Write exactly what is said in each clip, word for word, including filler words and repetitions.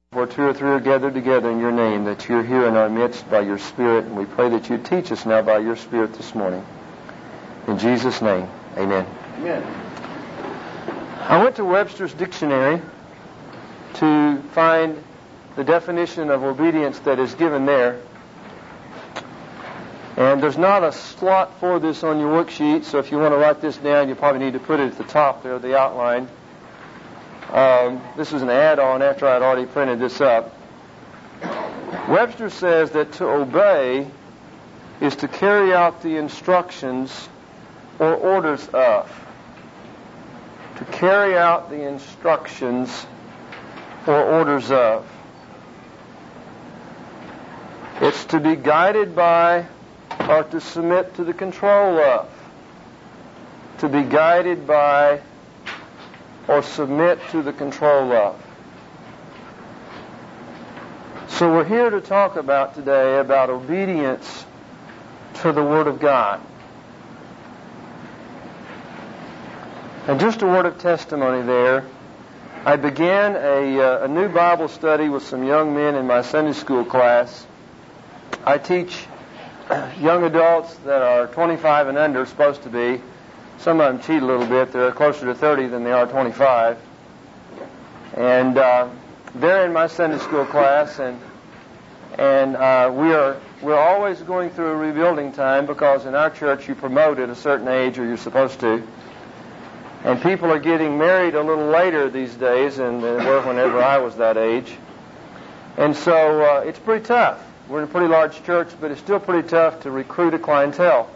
Where two or three are gathered together in your name, that you're here in our midst by your Spirit, and we pray that you teach us now by your Spirit this morning. In Jesus' name, amen. Amen. I went to Webster's Dictionary to find the definition of obedience that is given there. And there's not a slot for this on your worksheet, so if you want to write this down, you probably need to put it at the top there, the outline. Um, this is an add-on after I'd already printed this up. Webster says that to obey is to carry out the instructions or orders of. To carry out the instructions or orders of. It's to be guided by or to submit to the control of. To be guided by or submit to the control of. So we're here to talk about today about obedience to the Word of God. And just a word of testimony there. I began a, uh, a new Bible study with some young men in my Sunday school class. I teach young adults that are twenty-five and under, supposed to be. Some of them cheat a little bit. They're closer to thirty than they are twenty-five. And uh, they're in my Sunday school class, and and uh, we are we're always going through a rebuilding time, because in our church you promote at a certain age, or you're supposed to. And people are getting married a little later these days than they were whenever I was that age. And so uh, it's pretty tough. We're in a pretty large church, but it's still pretty tough to recruit a clientele.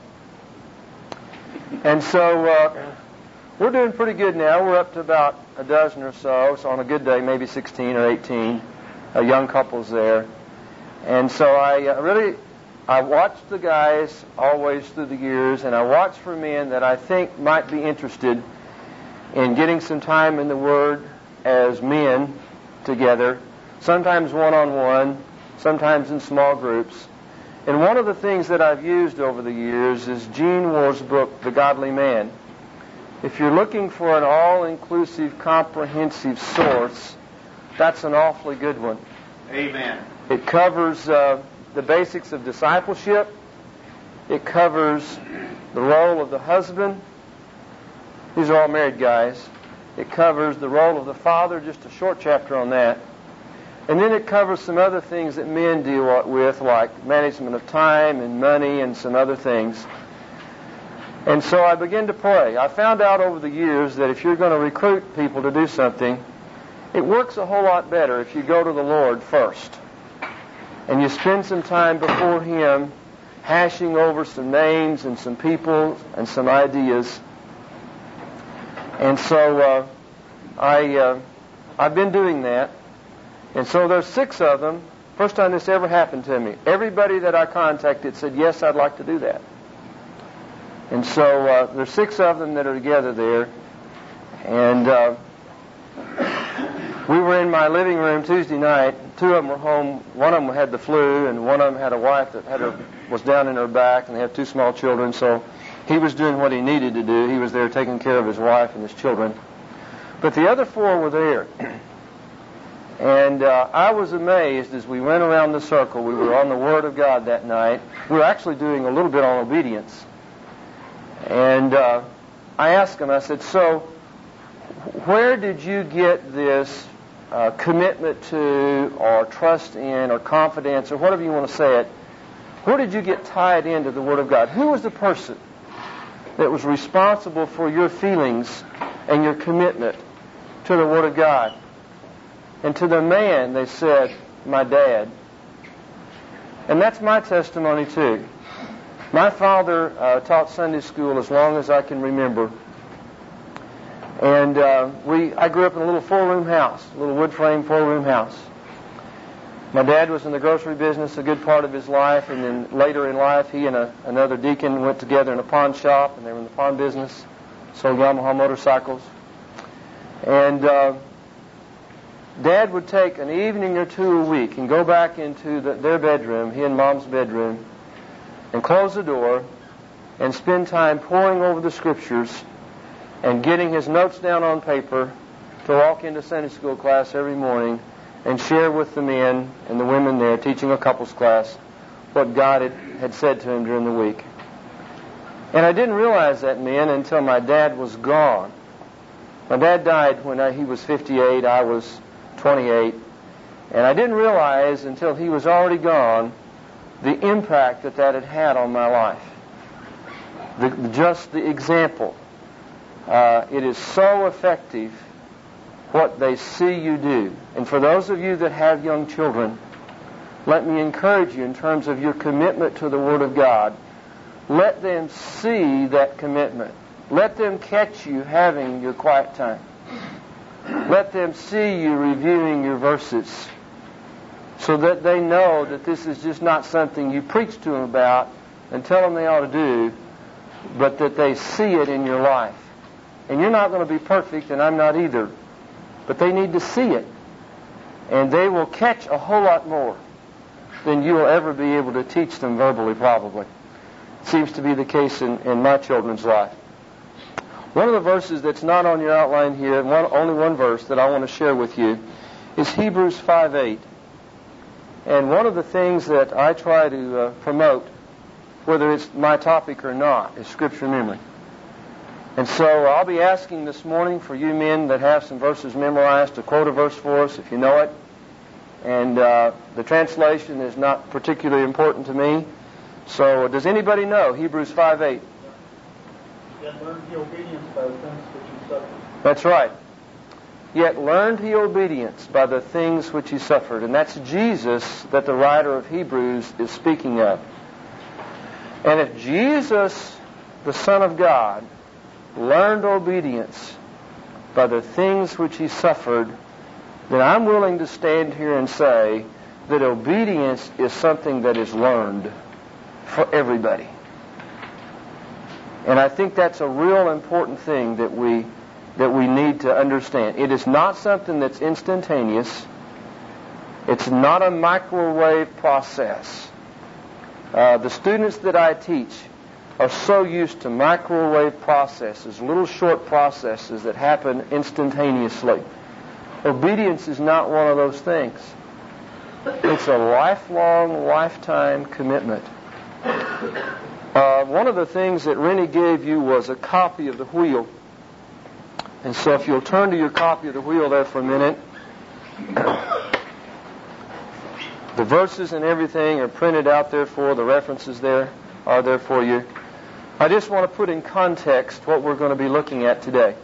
And so uh, we're doing pretty good now. We're up to about a dozen or so. So on a good day, maybe sixteen or eighteen uh, young couples there. And so I uh, really, I watched the guys always through the years, and I watched for men that I think might be interested in getting some time in the Word as men together, sometimes one-on-one, sometimes in small groups. And one of the things that I've used over the years is Gene Moore's book, The Godly Man. If you're looking for an all-inclusive, comprehensive source, that's an awfully good one. Amen. It covers uh, the basics of discipleship. It covers the role of the husband. These are all married guys. It covers the role of the father, just a short chapter on that. And then it covers some other things that men deal with, like management of time and money and some other things. And so I began to pray. I found out over the years that if you're going to recruit people to do something, it works a whole lot better if you go to the Lord first. And you spend some time before Him hashing over some names and some people and some ideas. And so uh, I, uh, I've been doing that. And so there's six of them. First time this ever happened to me. Everybody that I contacted said, yes, I'd like to do that. And so uh, there's six of them that are together there. And uh, we were in my living room Tuesday night. Two of them were home. One of them had the flu, and one of them had a wife that had her, was down in her back, and they have two small children. So he was doing what he needed to do. He was there taking care of his wife and his children. But the other four were there. And uh, I was amazed as we went around the circle. We were on the Word of God that night. We were actually doing a little bit on obedience. And uh, I asked them, I said, so where did you get this uh, commitment to or trust in or confidence or whatever you want to say it? Where did you get tied into the Word of God? Who was the person that was responsible for your feelings and your commitment to the Word of God? And to the man, they said, my dad. And that's my testimony, too. My father uh, taught Sunday school as long as I can remember. And uh, we, I grew up in a little four-room house, a little wood-frame four-room house. My dad was in the grocery business a good part of his life, and then later in life, he and a, another deacon went together in a pawn shop, and they were in the pawn business, sold Yamaha motorcycles. And Uh, Dad would take an evening or two a week and go back into the, their bedroom, he and Mom's bedroom, and close the door and spend time poring over the Scriptures and getting his notes down on paper to walk into Sunday school class every morning and share with the men and the women there teaching a couples class what God had, had said to him during the week. And I didn't realize that, men, until my dad was gone. My dad died when I, he was fifty-eight, I was twenty-eight, and I didn't realize until he was already gone the impact that that had had on my life. The, just the example. Uh, it is so effective what they see you do. And for those of you that have young children, let me encourage you in terms of your commitment to the Word of God. Let them see that commitment. Let them catch you having your quiet time. Let them see you reviewing your verses so that they know that this is just not something you preach to them about and tell them they ought to do, but that they see it in your life. And you're not going to be perfect, and I'm not either. But they need to see it. And they will catch a whole lot more than you will ever be able to teach them verbally, probably. It seems to be the case in, in my children's life. One of the verses that's not on your outline here, one, only one verse that I want to share with you, is Hebrews five eight. And one of the things that I try to uh, promote, whether it's my topic or not, is Scripture memory. And so I'll be asking this morning for you men that have some verses memorized to quote a verse for us if you know it. And uh, the translation is not particularly important to me. So does anybody know Hebrews five eight? Yet learn the obedience by the things which he suffered. That's right. Yet learned he obedience by the things which he suffered. And that's Jesus that the writer of Hebrews is speaking of. And if Jesus, the Son of God, learned obedience by the things which he suffered, then I'm willing to stand here and say that obedience is something that is learned for everybody. And I think that's a real important thing that we that we need to understand. It is not something that's instantaneous. It's not a microwave process. Uh, the students that I teach are so used to microwave processes, little short processes that happen instantaneously. Obedience is not one of those things. It's a lifelong, lifetime commitment. Uh, one of the things that Rennie gave you was a copy of the wheel. And so if you'll turn to your copy of the wheel there for a minute. The verses and everything are printed out there for, the references there are there for you. I just want to put in context what we're going to be looking at today.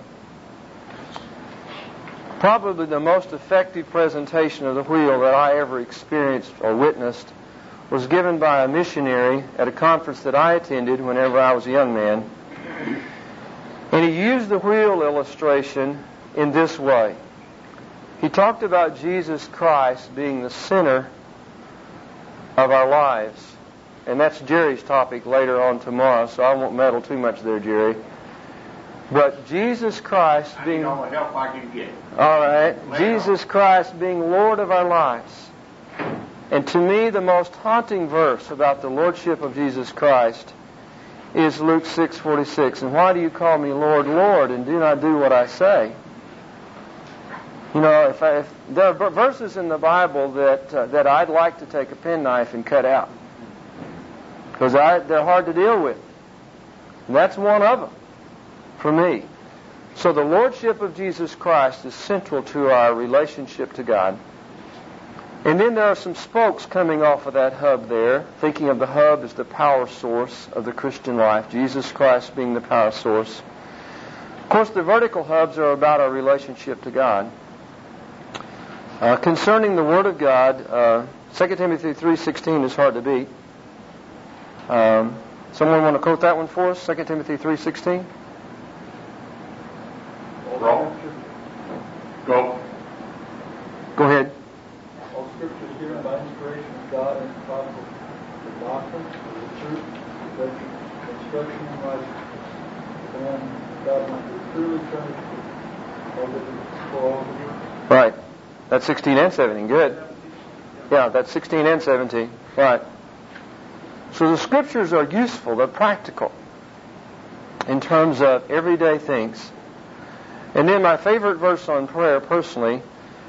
Probably the most effective presentation of the wheel that I ever experienced or witnessed was given by a missionary at a conference that I attended whenever I was a young man. And he used the wheel illustration in this way. He talked about Jesus Christ being the center of our lives. And that's Jerry's topic later on tomorrow, so I won't meddle too much there, Jerry. But Jesus Christ being... I need all the help I can get. All right. Jesus Christ being Lord of our lives. And to me, the most haunting verse about the Lordship of Jesus Christ is Luke six forty-six. And why do you call me Lord, Lord, and do not do what I say? You know, if, I, if there are verses in the Bible that uh, that I'd like to take a penknife and cut out, because they're hard to deal with. And that's one of them for me. So the Lordship of Jesus Christ is central to our relationship to God. And then there are some spokes coming off of that hub there, thinking of the hub as the power source of the Christian life, Jesus Christ being the power source. Of course, the vertical hubs are about our relationship to God. Uh, concerning the Word of God, uh, Second Timothy three sixteen is hard to beat. Um, someone want to quote that one for us? Second Timothy three sixteen? Go. Go. Go ahead. All Scripture is given by inspiration of God and profitable for doctrine, for the truth, for instruction in righteousness. And God might be truly furnished for all of you. Right. That's sixteen and seventeen. Good. Yeah, that's sixteen and seventeen. Right. So the Scriptures are useful. They're practical in terms of everyday things. And then my favorite verse on prayer, personally,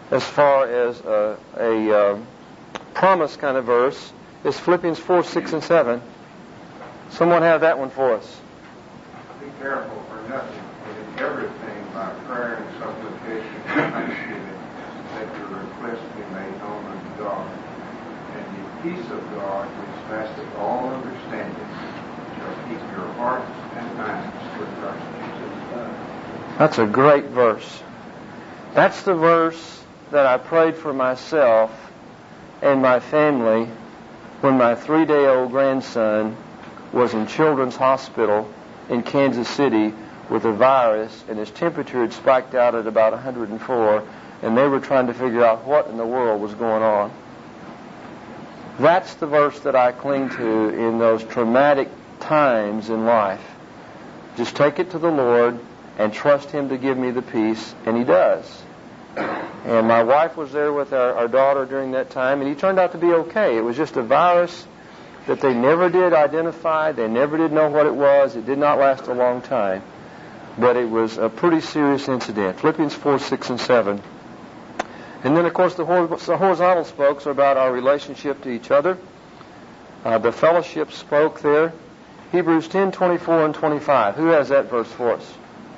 as far as a, a uh, promise kind of verse is Philippians four, six, and seven. Someone have that one for us. Be careful for nothing, but in everything by prayer and supplication and thanksgiving, that your requests be made known unto God. And the peace of God, which passeth all understanding, shall keep your hearts and minds through Christ Jesus. That's a great verse. That's the verse that I prayed for myself and my family when my three-day-old grandson was in Children's Hospital in Kansas City with a virus, and his temperature had spiked out at about one hundred four, and they were trying to figure out what in the world was going on. That's the verse that I cling to in those traumatic times in life. Just take it to the Lord and trust Him to give me the peace, and He does. And my wife was there with our, our daughter during that time, and he turned out to be okay. It was just a virus that they never did identify. They never did know what it was. It did not last a long time. But it was a pretty serious incident. Philippians four, six, and seven. And then, of course, the horizontal spokes are about our relationship to each other. Uh, the fellowship spoke there. Hebrews ten, twenty-four, and twenty-five. Who has that verse for us?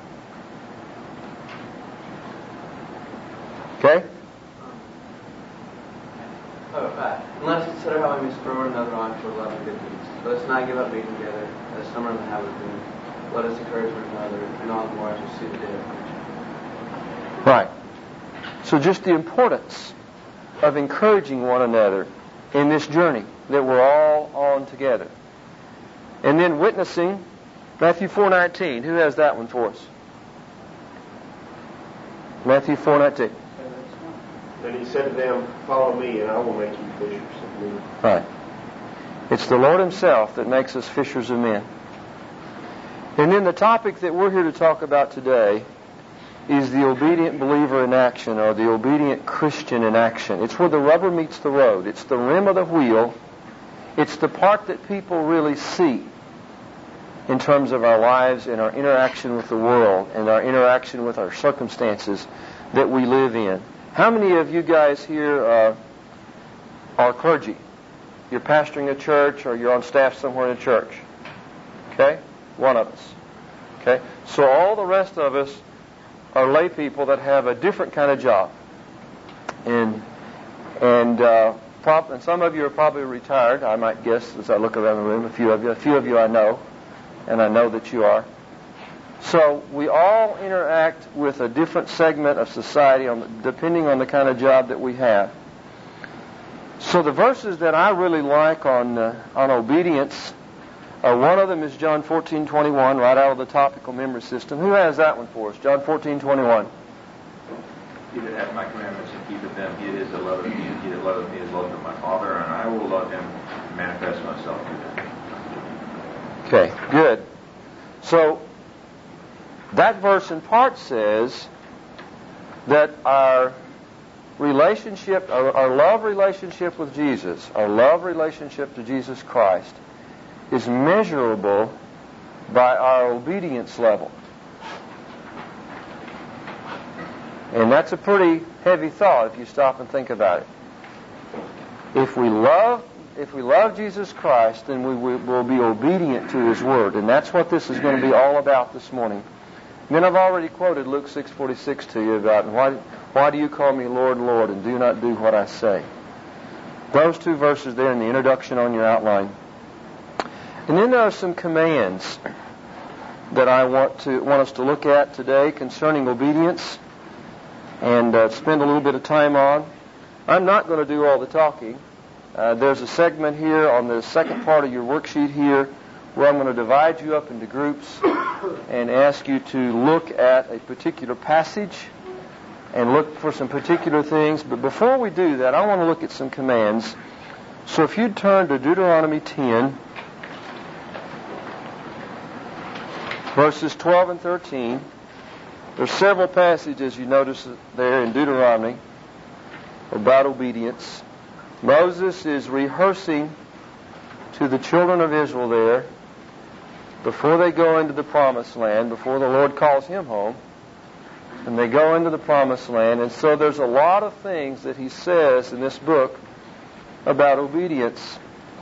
Okay? Oh, right. And let us consider how we may spur one another on toward love and good deeds. Let us not give up meeting together, as some are in the habit of doing. Let us encourage one another, and all the more as we see the day approaching. Right. So just the importance of encouraging one another in this journey that we're all on together. And then witnessing, Matthew four nineteen. Who has that one for us? Matthew four nineteen. Then he said to them, follow me, and I will make you fishers of men. Right. It's the Lord Himself that makes us fishers of men. And then the topic that we're here to talk about today is the obedient believer in action, or the obedient Christian in action. It's where the rubber meets the road. It's the rim of the wheel. It's the part that people really see in terms of our lives and our interaction with the world and our interaction with our circumstances that we live in. How many of you guys here uh, are clergy? You're pastoring a church, or you're on staff somewhere in a church? Okay? One of us. Okay? So all the rest of us are lay people that have a different kind of job. And and, uh, prob- and some of you are probably retired, I might guess, as I look around the room. A few of you. A few of you I know, and I know that you are. So we all interact with a different segment of society on the, depending on the kind of job that we have. So the verses that I really like on uh, on obedience, uh, one of them is John fourteen twenty-one, right out of the topical memory system. Who has that one for us? John fourteen twenty-one. He that hath my commandments and keepeth them, he it is that loveth me, and he that loveth me is loved of my Father, and I will love him and manifest myself to them. Okay, good. So that verse in part says that our relationship, our, our love relationship with Jesus, our love relationship to Jesus Christ, is measurable by our obedience level. And that's a pretty heavy thought if you stop and think about it. If we love, if we love Jesus Christ, then we will be obedient to His Word. And that's what this is going to be all about this morning. And then I've already quoted Luke six forty-six to you about, why, why do you call me Lord, Lord, and do not do what I say? Those two verses there in the introduction on your outline. And then there are some commands that I want to want us to look at today concerning obedience and uh, spend a little bit of time on. I'm not going to do all the talking. Uh, there's a segment here on the second part of your worksheet here where I'm going to divide you up into groups and ask you to look at a particular passage and look for some particular things. But before we do that, I want to look at some commands. So if you'd turn to Deuteronomy ten, verses twelve and thirteen. There's several passages you notice there in Deuteronomy about obedience. Moses is rehearsing to the children of Israel there before they go into the promised land, before the Lord calls him home. and they go into the promised land. And so there's a lot of things that he says in this book about obedience.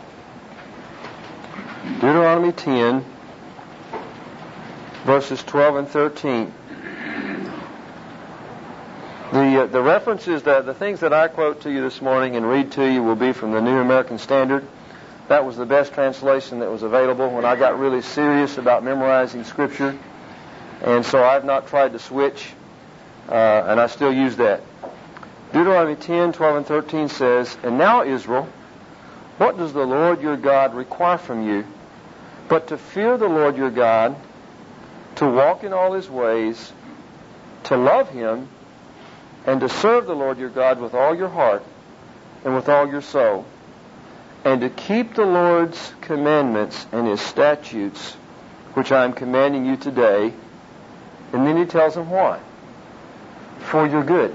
Deuteronomy ten, verses twelve and thirteen. The, uh, the references, that the things that I quote to you this morning and read to you will be from the New American Standard. That was the best translation that was available when I got really serious about memorizing Scripture. And so I've not tried to switch, uh, and I still use that. Deuteronomy ten, twelve, and thirteen says, "And now, Israel, what does the Lord your God require from you, but to fear the Lord your God, to walk in all his ways, to love him, and to serve the Lord your God with all your heart and with all your soul, and to keep the Lord's commandments and his statutes, which I am commanding you today." And then he tells them why. For your good.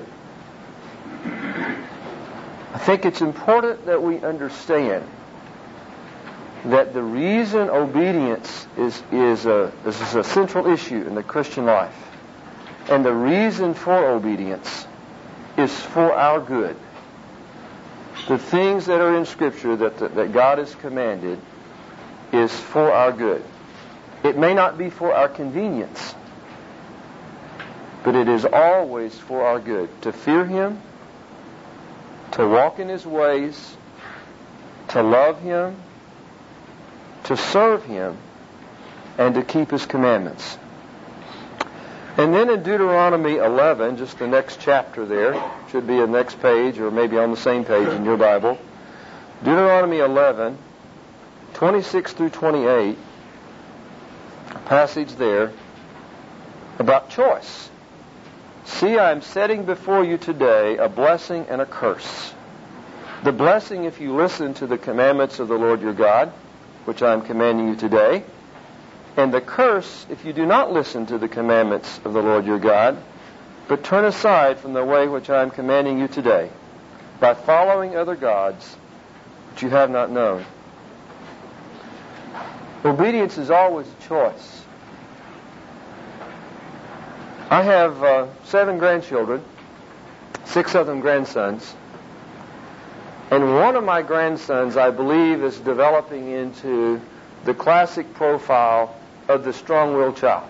I think it's important that we understand that the reason obedience is, is, a, is a central issue in the Christian life, and the reason for obedience is for our good. The things that are in Scripture that, that, that God has commanded is for our good. It may not be for our convenience, but it is always for our good. To fear him, to walk in his ways, to love him, to serve him, and to keep his commandments. And then in Deuteronomy eleven, just the next chapter there, should be the next page or maybe on the same page in your Bible. Deuteronomy eleven, twenty-six through twenty-eight, a passage there about choice. "See, I am setting before you today a blessing and a curse. The blessing if you listen to the commandments of the Lord your God, which I am commanding you today, and the curse if you do not listen to the commandments of the Lord your God, but turn aside from the way which I am commanding you today, by following other gods which you have not known." Obedience is always a choice. I have uh, seven grandchildren, six of them grandsons, and one of my grandsons, I believe, is developing into the classic profile of the strong-willed child.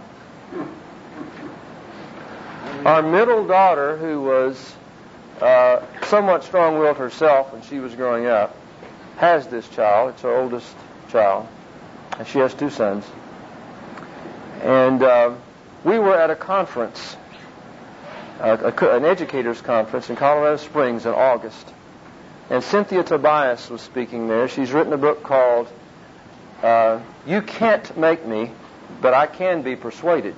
Our middle daughter, who was uh, somewhat strong-willed herself when she was growing up, has this child. It's our oldest child, and she has two sons. And uh, we were at a conference, uh, a, an educators' conference in Colorado Springs in August, and Cynthia Tobias was speaking there. She's written a book called uh, "You Can't Make Me, But I Can Be Persuaded."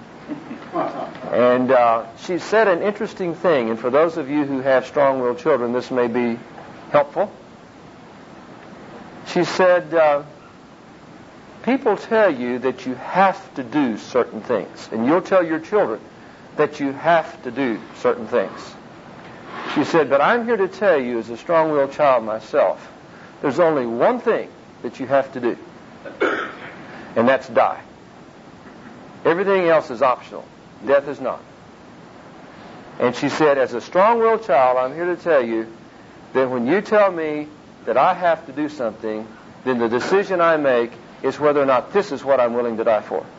And uh, she said an interesting thing, and for those of you who have strong-willed children, this may be helpful. She said, uh, people tell you that you have to do certain things, and you'll tell your children that you have to do certain things. She said, but I'm here to tell you, as a strong-willed child myself, there's only one thing that you have to do, and that's die. Everything else is optional. Death is not. And she said, as a strong-willed child, I'm here to tell you that when you tell me that I have to do something, then the decision I make is whether or not this is what I'm willing to die for.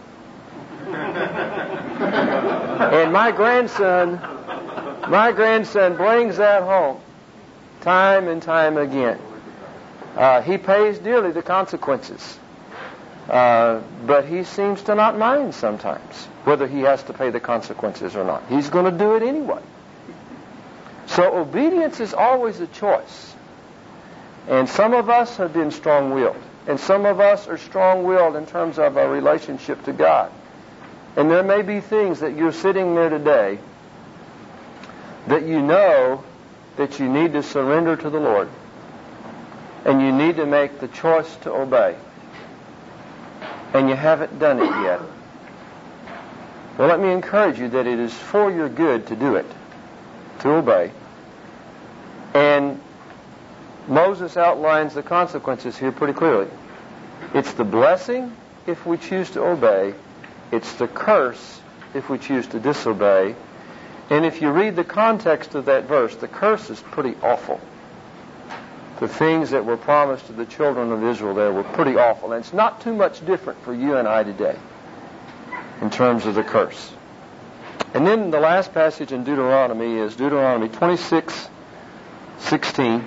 And my grandson, my grandson brings that home time and time again. Uh, he pays dearly the consequences. Uh, but he seems to not mind sometimes whether he has to pay the consequences or not. He's going to do it anyway. So obedience is always a choice. And some of us have been strong-willed. And some of us are strong-willed in terms of our relationship to God. And there may be things that you're sitting there today that you know that you need to surrender to the Lord. And you need to make the choice to obey. And you haven't done it yet. Well, let me encourage you that it is for your good to do it, to obey. And Moses outlines the consequences here pretty clearly. It's the blessing if we choose to obey. It's the curse if we choose to disobey. And if you read the context of that verse, the curse is pretty awful. The things that were promised to the children of Israel there were pretty awful. And it's not too much different for you and I today in terms of the curse. And then the last passage in Deuteronomy is Deuteronomy twenty-six sixteen.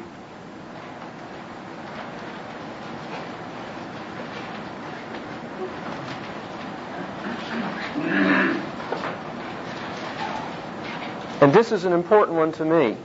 And this is an important one to me,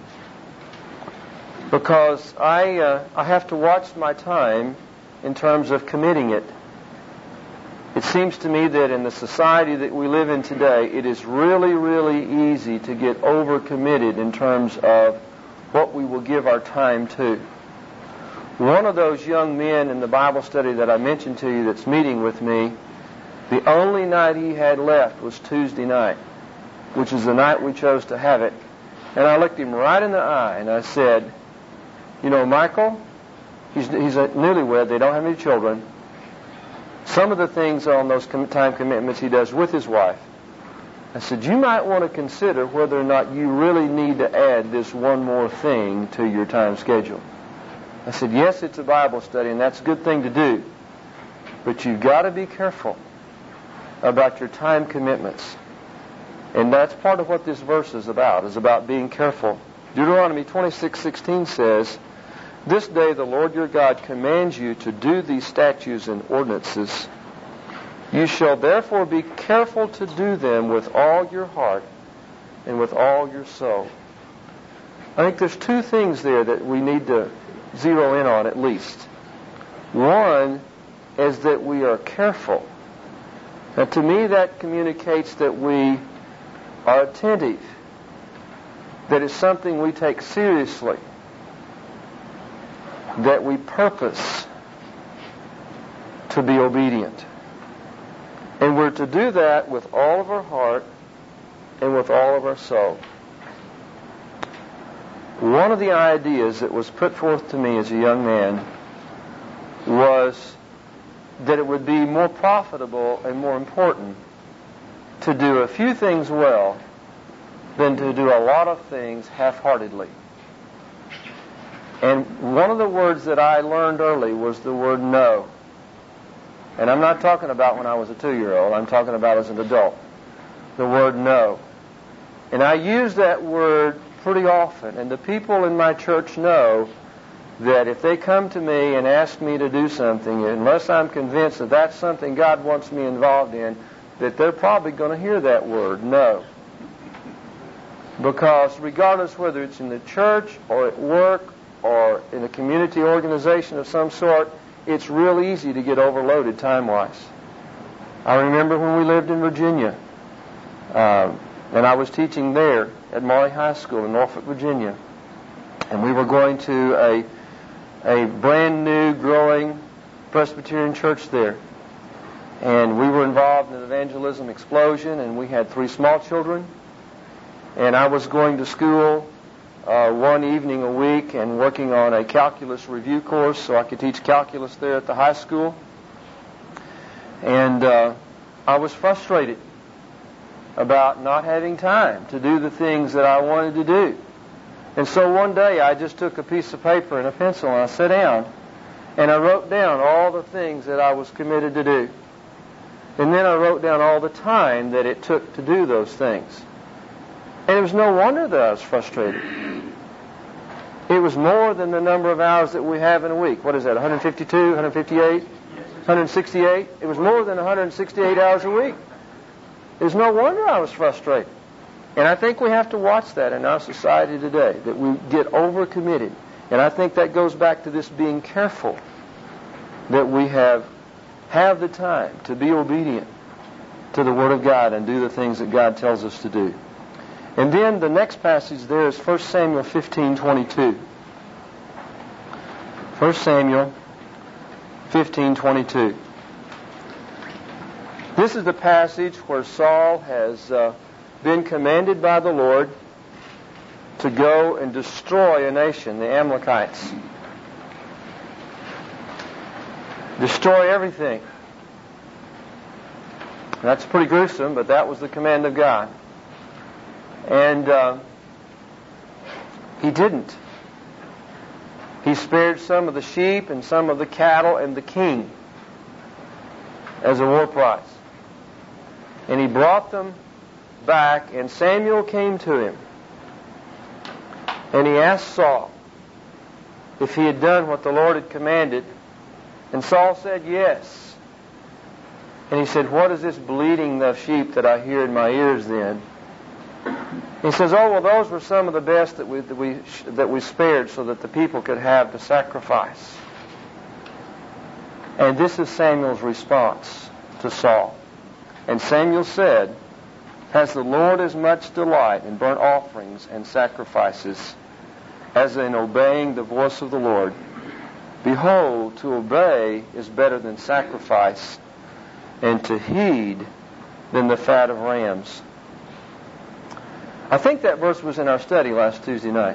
because I uh, I have to watch my time in terms of committing it. It seems to me that in the society that we live in today, it is really, really easy to get overcommitted in terms of what we will give our time to. One of those young men in the Bible study that I mentioned to you that's meeting with me, the only night he had left was Tuesday night, which is the night we chose to have it. And I looked him right in the eye and I said, you know, Michael, he's, he's a newlywed, they don't have any children. Some of the things on those time commitments he does with his wife. I said, you might want to consider whether or not you really need to add this one more thing to your time schedule. I said, yes, it's a Bible study, and that's a good thing to do. But you've got to be careful about your time commitments. And that's part of what this verse is about, is about being careful. Deuteronomy twenty-six sixteen says, this day the Lord your God commands you to do these statutes and ordinances. You shall therefore be careful to do them with all your heart and with all your soul. I think there's two things there that we need to zero in on at least. One is that we are careful. Now to me that communicates that we are attentive, that it's something we take seriously, that we purpose to be obedient. And we're to do that with all of our heart and with all of our soul. One of the ideas that was put forth to me as a young man was that it would be more profitable and more important to do a few things well than to do a lot of things half-heartedly. And one of the words that I learned early was the word no. And I'm not talking about when I was a two-year-old. I'm talking about as an adult. The word no. And I use that word pretty often. And the people in my church know that if they come to me and ask me to do something, unless I'm convinced that that's something God wants me involved in, that they're probably going to hear that word, no. Because regardless whether it's in the church or at work or in a community organization of some sort, it's real easy to get overloaded time-wise. I remember when we lived in Virginia, uh, and I was teaching there at Marley High School in Norfolk, Virginia, and we were going to a a brand new, growing Presbyterian church there. And we were involved in an evangelism explosion, and we had three small children. And I was going to school uh, one evening a week and working on a calculus review course so I could teach calculus there at the high school. And uh, I was frustrated about not having time to do the things that I wanted to do. And so one day I just took a piece of paper and a pencil and I sat down and I wrote down all the things that I was committed to do. And then I wrote down all the time that it took to do those things. And it was no wonder that I was frustrated. It was more than the number of hours that we have in a week. What is that, one fifty-two, one fifty-eight, one sixty-eight? It was more than one hundred sixty-eight hours a week. There's no wonder I was frustrated. And I think we have to watch that in our society today, that we get overcommitted. And I think that goes back to this being careful, that we have have the time to be obedient to the Word of God and do the things that God tells us to do. And then the next passage there is First Samuel fifteen twenty-two. First Samuel fifteen twenty-two. This is the passage where Saul has uh, been commanded by the Lord to go and destroy a nation, the Amalekites. Destroy everything. That's pretty gruesome, but that was the command of God. And uh, he didn't. He spared some of the sheep and some of the cattle and the king as a war prize. And he brought them back, and Samuel came to him. And he asked Saul if he had done what the Lord had commanded. And Saul said, yes. And he said, what is this bleating of sheep that I hear in my ears then? He says, oh, well, those were some of the best that we, that we, that we spared so that the people could have the sacrifice. And this is Samuel's response to Saul. And Samuel said, has the Lord as much delight in burnt offerings and sacrifices as in obeying the voice of the Lord? Behold, to obey is better than sacrifice, and to heed than the fat of rams. I think that verse was in our study last Tuesday night.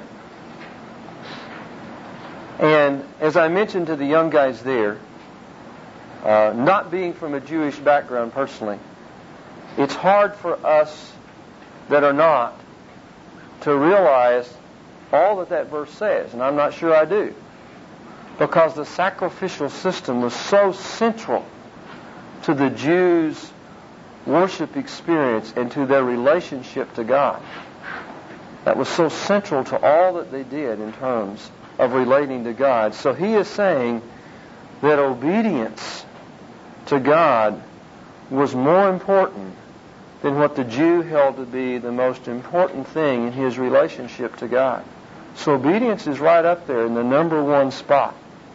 And as I mentioned to the young guys there, uh, not being from a Jewish background personally, it's hard for us that are not to realize all that that verse says, and I'm not sure I do, because the sacrificial system was so central to the Jews' worship experience and to their relationship to God. That was so central to all that they did in terms of relating to God. So he is saying that obedience to God was more important than what the Jew held to be the most important thing in his relationship to God. So obedience is right up there in the number one spot.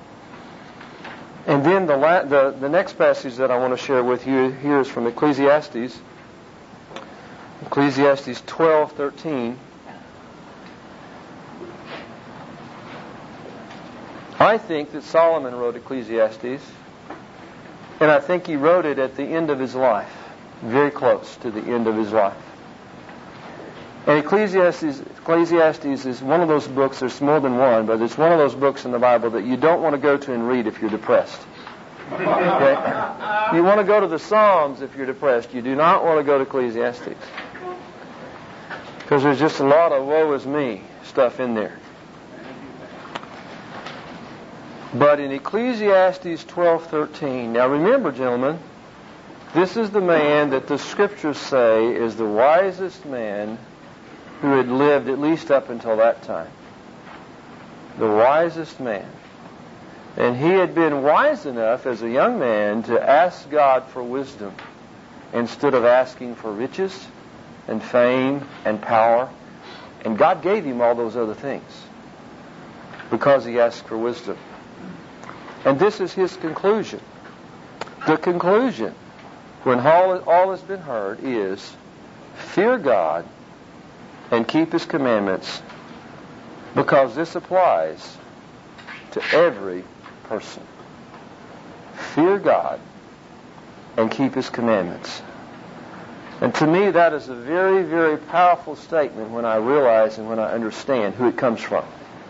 And then the, la- the, the next passage that I want to share with you here is from Ecclesiastes. Ecclesiastes twelve thirteen. I think that Solomon wrote Ecclesiastes, and I think he wrote it at the end of his life, very close to the end of his life. And Ecclesiastes, Ecclesiastes is one of those books, there's more than one, but it's one of those books in the Bible that you don't want to go to and read if you're depressed. Okay? You want to go to the Psalms if you're depressed. You do not want to go to Ecclesiastes. Because there's just a lot of woe is me stuff in there. But in Ecclesiastes twelve thirteen, now remember, gentlemen, this is the man that the Scriptures say is the wisest man who had lived at least up until that time. The wisest man. And he had been wise enough as a young man to ask God for wisdom instead of asking for riches and fame and power. And God gave him all those other things because he asked for wisdom. And this is his conclusion. The conclusion, when all, all has been heard, is fear God and keep His commandments, because this applies to every person. Fear God and keep His commandments. And to me, that is a very, very powerful statement when I realize and when I understand who it comes from.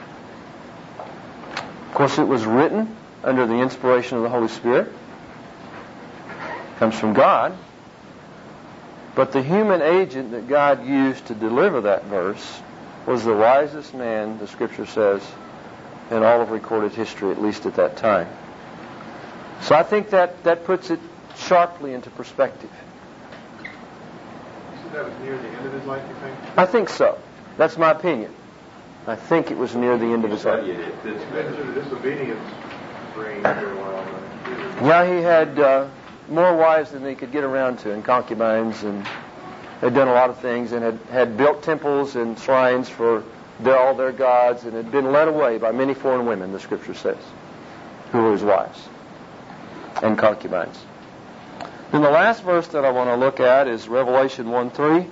Of course, it was written under the inspiration of the Holy Spirit. It comes from God. But the human agent that God used to deliver that verse was the wisest man, the Scripture says, in all of recorded history, at least at that time. So I think that, that puts it sharply into perspective. You said that was near the end of his life, you think? I think so. That's my opinion. I think it was near the end of his life. Disobedience reigned for a while. Yeah, he had uh, more wives than he could get around to, and concubines, and had done a lot of things, and had, had built temples and shrines for their, all their gods, and had been led away by many foreign women, the Scripture says, who were his wives and concubines. Then the last verse that I want to look at is Revelation one three.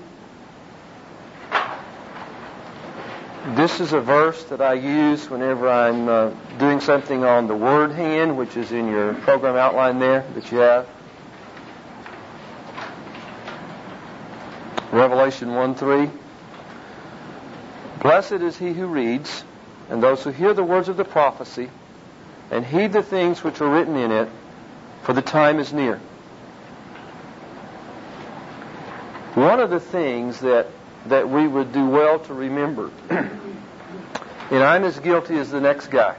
This is a verse that I use whenever I'm uh, doing something on the word hand, which is in your program outline there that you have. Revelation one three. Blessed is he who reads, and those who hear the words of the prophecy, and heed the things which are written in it, for the time is near. One of the things that that we would do well to remember. And I'm as guilty as the next guy.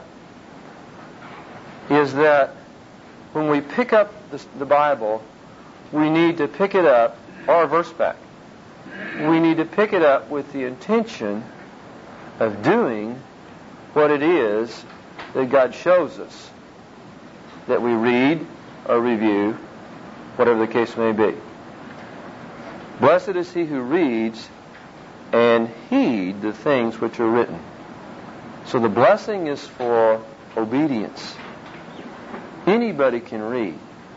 Is that when we pick up the, the Bible, we need to pick it up, or a verse back. We need to pick it up with the intention of doing what it is that God shows us that we read or review, whatever the case may be. Blessed is he who reads and heed the things which are written. So the blessing is for obedience. Anybody can read.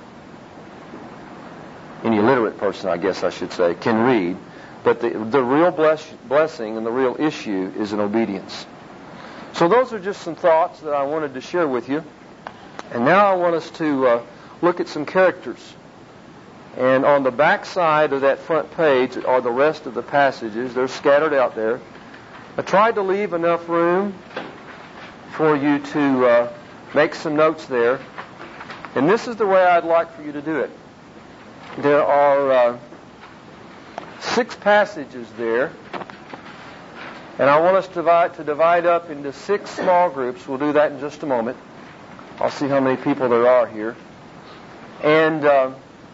Any literate person, I guess I should say, can read. But the, the real bless, blessing and the real issue is in obedience. So those are just some thoughts that I wanted to share with you. And now I want us to uh, look at some characters. And on the back side of that front page are the rest of the passages. They're scattered out there. I tried to leave enough room for you to uh, make some notes there. And this is the way I'd like for you to do it. There are uh, six passages there. And I want us to divide, to divide up into six small groups. We'll do that in just a moment. I'll see how many people there are here. And uh,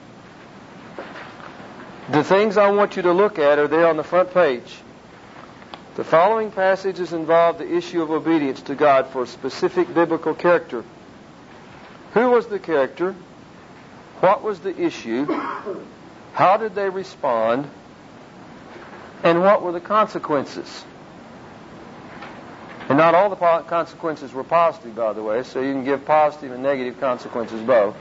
the things I want you to look at are there on the front page. The following passages involve the issue of obedience to God for a specific biblical character. Who was the character? What was the issue? How did they respond? And what were the consequences? And not all the po- consequences were positive, by the way, so you can give positive and negative consequences both.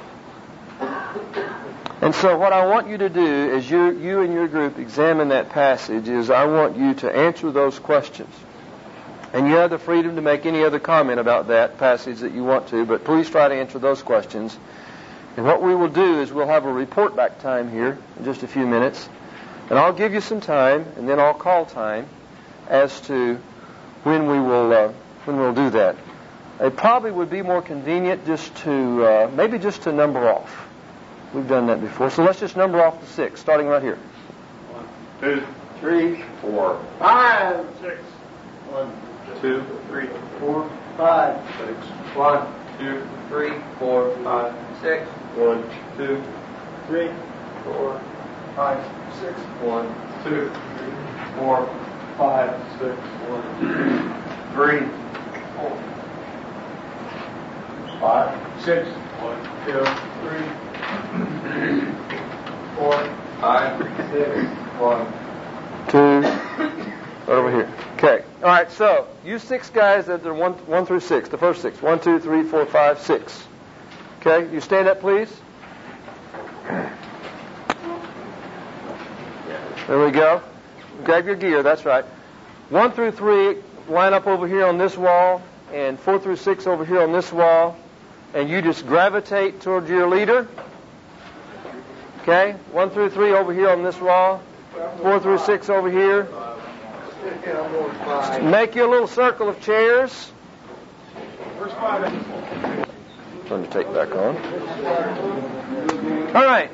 And so what I want you to do as you, you and your group examine that passage is I want you to answer those questions. And you have the freedom to make any other comment about that passage that you want to, but please try to answer those questions. And what we will do is we'll have a report back time here in just a few minutes. And I'll give you some time, and then I'll call time as to when we will uh, when we'll do that. It probably would be more convenient just to, uh, maybe just to number off. We've done that before. So let's just number off the six, starting right here. One, two, three, four, five, six. One, two, three, four, five, six. One, two, three, four, five, six. One, two, three, four, five, six. One, two, three, four, five, six. One, two, three, four, five, six. One, two, three, four, five, six. One, two, right over here. Okay. All right. So you six guys that are one, one through six. The first six. One, two, three, four, five, six. Okay. You stand up, please. There we go. Grab your gear. That's right. One through three line up over here on this wall, and four through six over here on this wall, and you just gravitate toward your leader. Okay. One through three over here on this wall. Four through six over here. Make your little circle of chairs. Turn the tape back on. All right.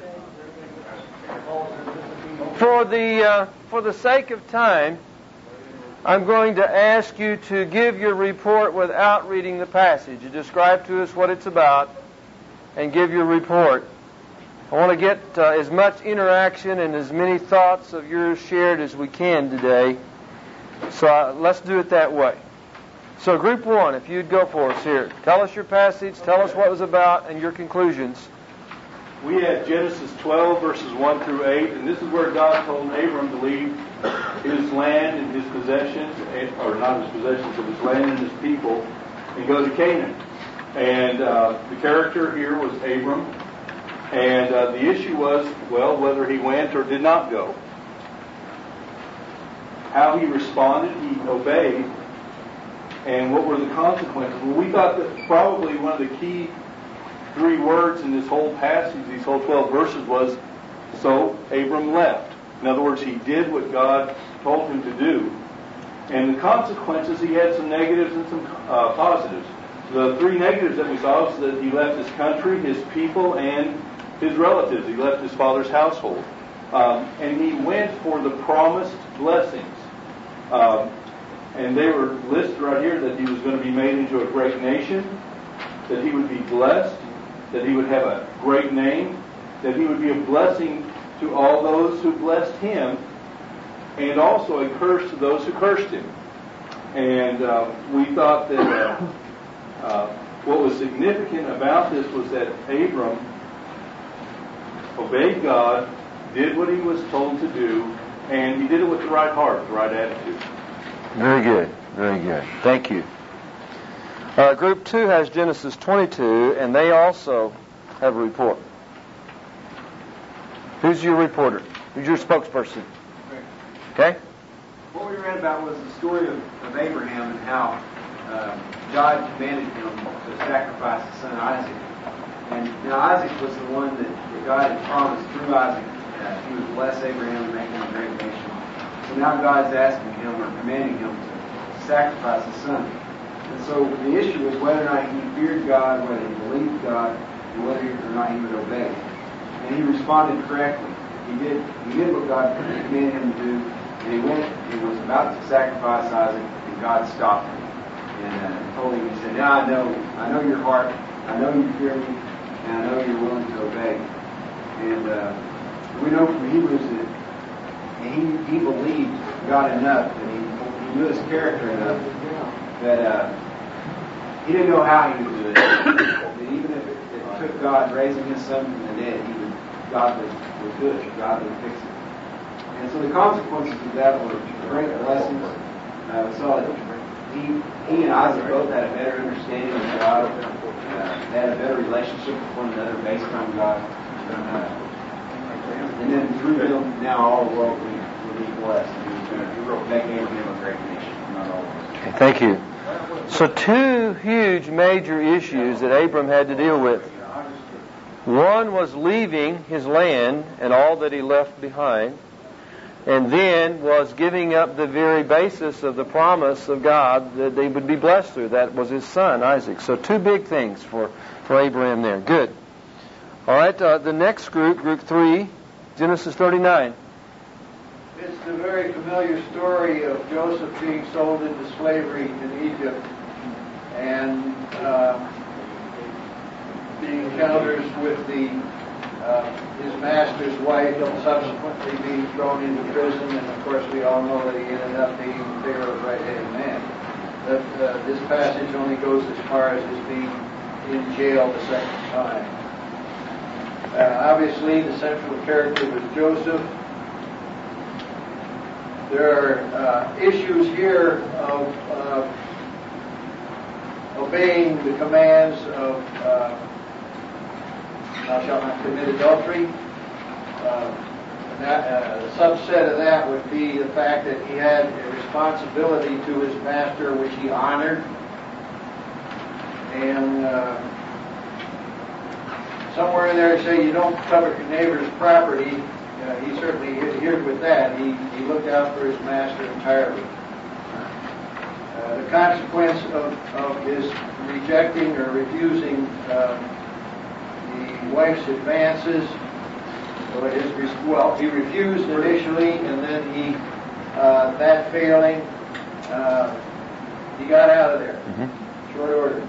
For the uh, for the sake of time, I'm going to ask you to give your report without reading the passage. You describe to us what it's about and give your report. I want to get uh, as much interaction and as many thoughts of yours shared as we can today. So uh, let's do it that way. So group one, if you'd go for us here. Tell us your passage, tell us what it was about, and your conclusions. We had Genesis twelve, verses one through eight, and this is where God told Abram to leave his land and his possessions, or not his possessions, but his land and his people, and go to Canaan. And uh, the character here was Abram. And uh, the issue was, well, whether he went or did not go. How he responded, he obeyed, and what were the consequences? Well, we thought that probably one of the key three words in this whole passage, these whole twelve verses, was, so Abram left. In other words, he did what God told him to do. And the consequences, he had some negatives and some uh, positives. The three negatives that we saw was that he left his country, his people, and his relatives. He left his father's household. Um, and he went for the promised blessings. Um, and they were listed right here, that he was going to be made into a great nation, that he would be blessed, that he would have a great name, that he would be a blessing to all those who blessed him, and also a curse to those who cursed him. And uh, we thought that uh, uh, what was significant about this was that Abram obeyed God, did what he was told to do, and he did it with the right heart, the right attitude. Very good. Very good. Thank you. Uh, group two has Genesis twenty-two, and they also have a report. Who's your reporter? Who's your spokesperson? Okay? What we read about was the story of, of Abraham and how uh, God commanded him to sacrifice his son Isaac. And now Isaac was the one that, that God had promised through Isaac. Uh, he would bless Abraham and make him a great nation. So now God's asking him or commanding him to sacrifice his son. And so the issue was whether or not he feared God, whether he believed God, and whether or not he would obey. And he responded correctly. He did he did what God commanded him to do, and he went and was about to sacrifice Isaac, and God stopped him. And uh, told him, he said, now I know, I know your heart, I know you fear me, and I know you're willing to obey. And uh, we know from Hebrews that he, he believed God enough, and he, he knew his character enough, that uh, he didn't know how he would do it. That even if it, it took God raising his son from the dead, he would, God would, would do it, God would fix it. And so the consequences of that were great blessings. Uh, we saw that he, he and Isaac both had a better understanding of God. Uh, they had a better relationship with one another based on God. Uh, and then through them, now all the world will, will be blessed. And he's going to make Abraham a great nation, not all of us. Okay, thank you. So two huge major issues that Abram had to deal with. One was leaving his land and all that he left behind, and then was giving up the very basis of the promise of God that they would be blessed through. That was his son, Isaac. So two big things for, for Abraham there. Good. All right, uh, the next group, group three, Genesis thirty-nine. It's the very familiar story of Joseph being sold into slavery in Egypt, and uh, the encounters with the uh, his master's wife, and subsequently being thrown into prison, and of course we all know that he ended up being Pharaoh's right-hand man. But uh, this passage only goes as far as his being in jail the second time. Uh, obviously, the central character was Joseph. There are uh, issues here of uh, obeying the commands of uh, thou shalt not commit adultery. Uh, that, uh, a subset of that would be the fact that he had a responsibility to his master which he honored. And uh, somewhere in there, say you don't covet your neighbor's property. Uh, he certainly adhered with that. He, he looked out for his master entirely. Uh, the consequence of, of his rejecting or refusing uh, the wife's advances, so his, well, he refused initially, and then he, uh, that failing, uh, he got out of there. Mm-hmm. Short order.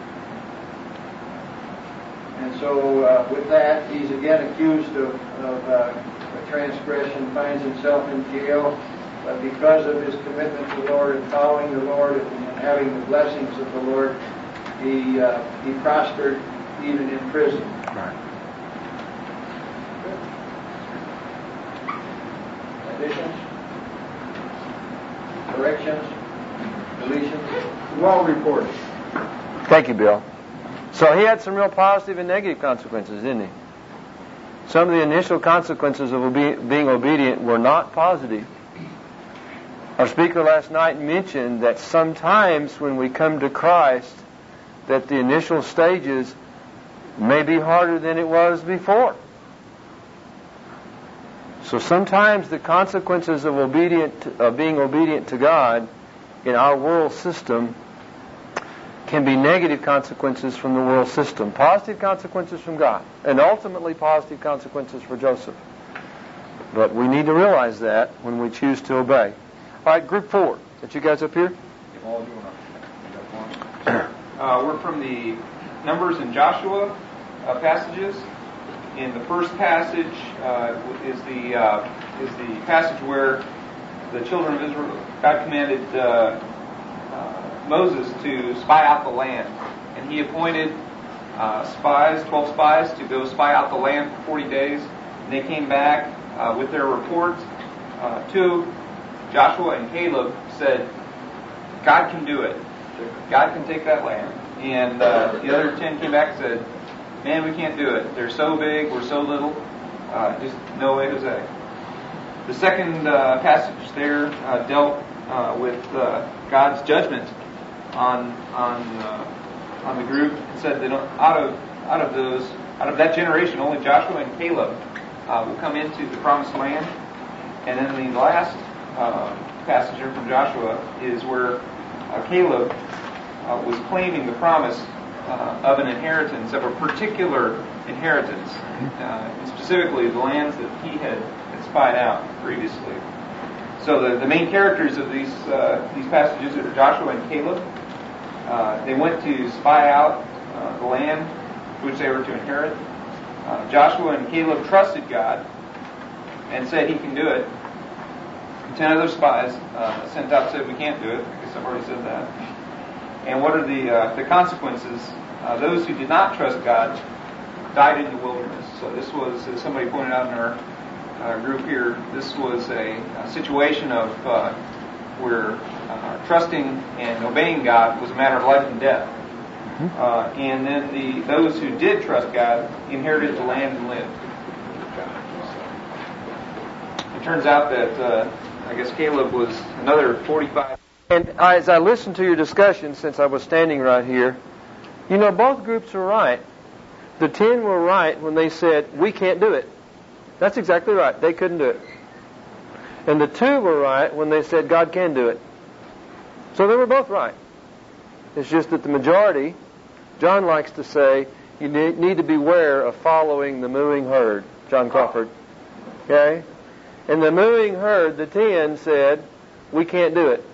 And so uh, with that, he's again accused of, of uh, a transgression, finds himself in jail, but because of his commitment to the Lord and following the Lord and having the blessings of the Lord, he uh, he prospered even in prison. Right. Additions? Corrections? Deletions? Well reported. Thank you, Bill. So he had some real positive and negative consequences, didn't he? Some of the initial consequences of obe- being obedient were not positive. Our speaker last night mentioned that sometimes when we come to Christ, that the initial stages may be harder than it was before. So sometimes the consequences of obedient of being obedient to God in our world system can be negative consequences from the world system, positive consequences from God, and ultimately positive consequences for Joseph. But we need to realize that when we choose to obey. All right, group four. Is you guys up here? Uh, we're from the Numbers and Joshua uh, passages. In the first passage uh, is the uh, is the passage where the children of Israel, God commanded uh, uh, Moses to spy out the land, and He appointed uh, spies, twelve spies, to go spy out the land for forty days. And they came back uh, with their report uh, to Joshua and Caleb. Said, God can do it. God can take that land. And uh, the other ten came back and said, man, we can't do it. They're so big, we're so little. Uh, just no way, Jose. The second uh, passage there uh, dealt uh, with uh, God's judgment on on uh, on the group, and said that out of out of those out of that generation, only Joshua and Caleb uh, will come into the promised land. And then the last uh, passage here from Joshua is where uh, Caleb uh, was claiming the promise uh, of an inheritance, of a particular inheritance, uh, specifically the lands that he had, had spied out previously. So the, the main characters of these uh, these passages are Joshua and Caleb. Uh, they went to spy out uh, the land which they were to inherit. Uh, Joshua and Caleb trusted God and said He can do it. Ten other spies uh, sent out said we can't do it. I guess I've already said that. And what are the uh, the consequences? Uh, those who did not trust God died in the wilderness. So this was, as somebody pointed out in our uh, group here, this was a, a situation of uh, where uh, trusting and obeying God was a matter of life and death. Uh, and then the those who did trust God inherited the land and lived. It turns out that uh, I guess Caleb was another forty-five. And as I listened to your discussion, since I was standing right here, you know, both groups were right. The ten were right when they said, we can't do it. That's exactly right. They couldn't do it. And the two were right when they said, God can do it. So they were both right. It's just that the majority, John likes to say, you need to beware of following the mooing herd. John Crawford. Okay? And the mooing herd, the ten, said, we can't do it.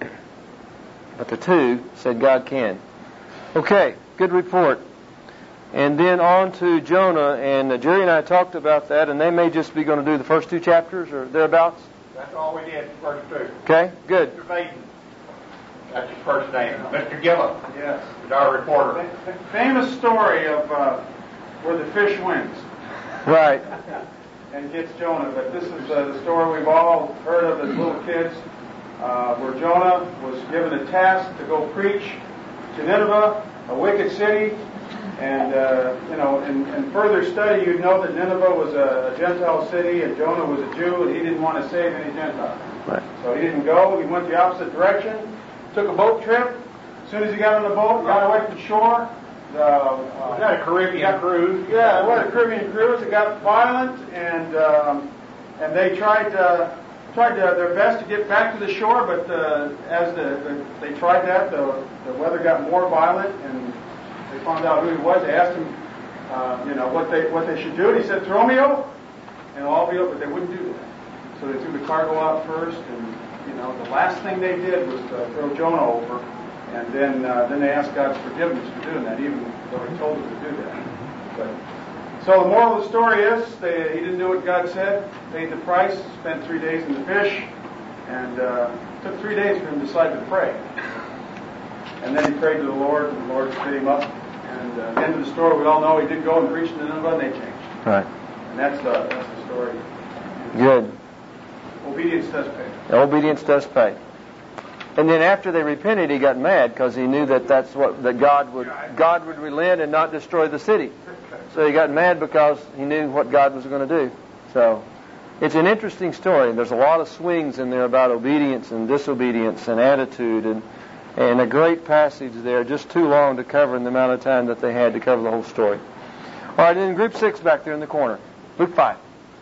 But the two said, God can. Okay, good report. And then on to Jonah, and uh, Jerry and I talked about that, and they may just be going to do the first two chapters or thereabouts. That's all we did, first two. Okay, good. Mister Vaden. That's his first name. Mister Gillum. Yes. Is our reporter. F- famous story of uh, where the fish wins Right. and gets Jonah. But this is uh, the story we've all heard of as little kids, uh, where Jonah was given a task to go preach to Nineveh, a wicked city. And, uh, you know, in, in further study, you'd know that Nineveh was a, a Gentile city and Jonah was a Jew, and he didn't want to save any Gentiles. Right. So he didn't go. He went the opposite direction, took a boat trip. As soon as he got on the boat, got away from shore. The, uh, Was that a Caribbean got, cruise? Yeah, it was a Caribbean cruise. It got violent, and um, and they tried uh, tried to, their best to get back to the shore, but uh, as the, the they tried that, the, the weather got more violent, and they found out who he was. They asked him, uh, you know, what they what they should do, and he said, "Throw me over, and I'll be over." But they wouldn't do that, so they threw the cargo out first, and you know, the last thing they did was to throw Jonah over, and then uh, then they asked God's forgiveness for doing that, even though He told them to do that. But so the moral of the story is, they, he didn't do what God said, paid the price, spent three days in the fish, and uh, it took three days for him to decide to pray. And then he prayed to the Lord, and the Lord spit him up. And uh, at the end of the story, we all know he did go and preach to Nineveh, and they changed. Right. And that's the, that's the story. Good. Obedience does pay. Obedience does pay. And then after they repented, he got mad because he knew that that's what that God would God would relent and not destroy the city. So he got mad because he knew what God was going to do. So it's an interesting story. There's a lot of swings in there about obedience and disobedience and attitude, and and a great passage there, just too long to cover in the amount of time that they had to cover the whole story. All right, then group six back there in the corner. Luke five.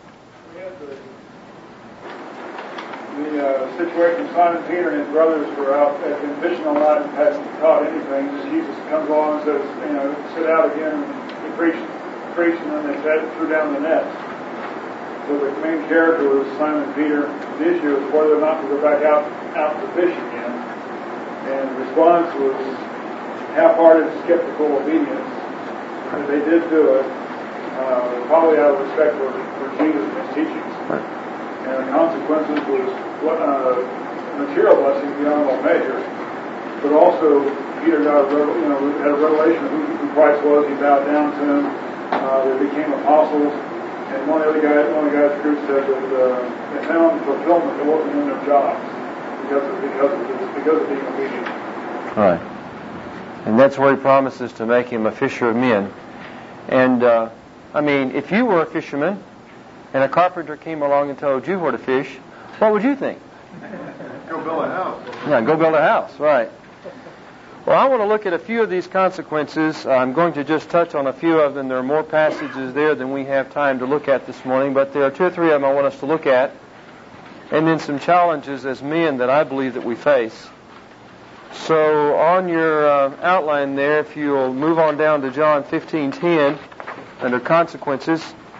The uh, situation, Simon Peter and his brothers were out, had been fishing all night and hadn't caught anything. Just Jesus comes along and says, you know, sit out again. And he preached, preached, and then they said, threw down the nets. So the main character was Simon Peter. The issue was whether or not to go back out out to fish again. And the response was half-hearted, skeptical obedience. But they did do it, uh, probably out of respect for, for Jesus and his teachings. And the consequences was uh, material blessing beyond all measure. But also, Peter got a, you know, had a revelation of who, who Christ was. He bowed down to him. Uh, they became apostles. And one of the guys, one of the guys in the group said that uh, they found fulfillment that wasn't in their jobs because of because of this, because of being obedient. Right. And that's where he promises to make him a fisher of men. And uh, I mean, if you were a fisherman and a carpenter came along and told you where to fish, what would you think? Go build a house. Yeah, go build a house, right. Well, I want to look at a few of these consequences. I'm going to just touch on a few of them. There are more passages there than we have time to look at this morning, but there are two or three of them I want us to look at. And then some challenges as men that I believe that we face. So on your uh, outline there, if you'll move on down to John fifteen ten, under consequences.